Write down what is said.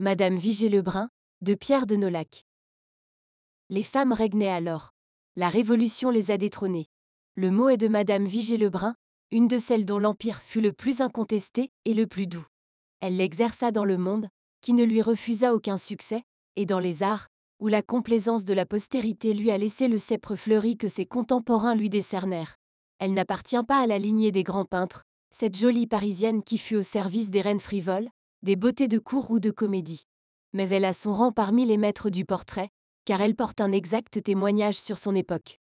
Madame Vigée-Lebrun, de Pierre de Nolhac. Les femmes régnaient alors. La Révolution les a détrônées. Le mot est de Madame Vigée-Lebrun, une de celles dont l'empire fut le plus incontesté et le plus doux. Elle l'exerça dans le monde, qui ne lui refusa aucun succès, et dans les arts, où la complaisance de la postérité lui a laissé le sceptre fleuri que ses contemporains lui décernèrent. Elle n'appartient pas à la lignée des grands peintres, cette jolie Parisienne qui fut au service des reines frivoles, des beautés de cour ou de comédie. Mais elle a son rang parmi les maîtres du portrait, car elle porte un exact témoignage sur son époque.